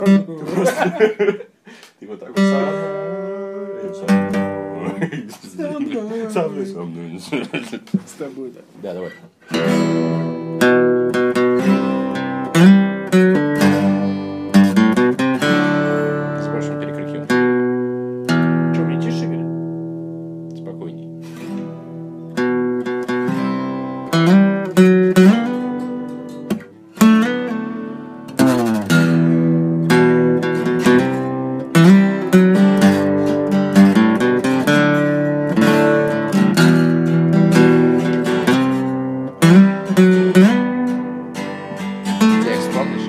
И вот так вот со мной. С тобой, да. Да, давай. С большим перекрытием. Что, мне тише играть? Спокойней. Текст помнишь?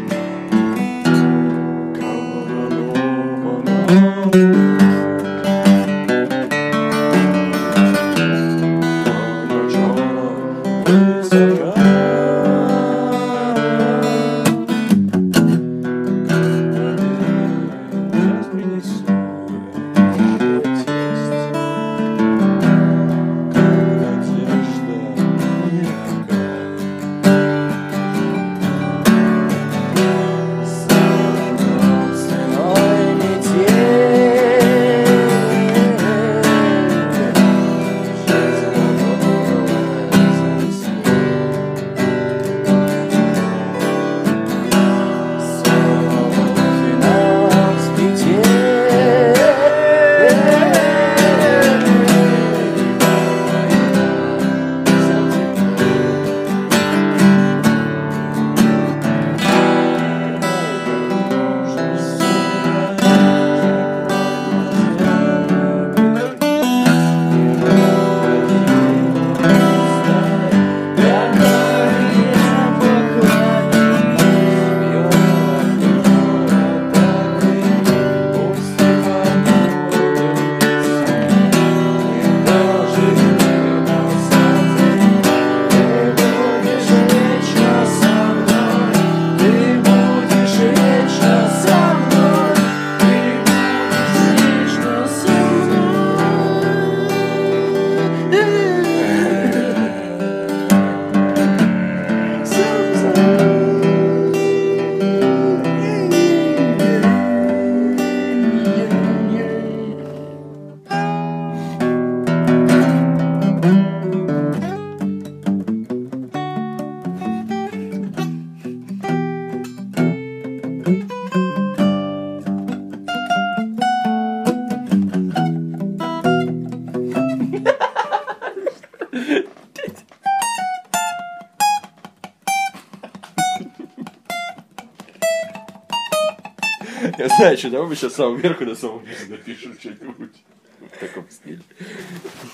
Я знаю, что давай мы сейчас с самого верха до самого низа напишем что-нибудь в таком стиле.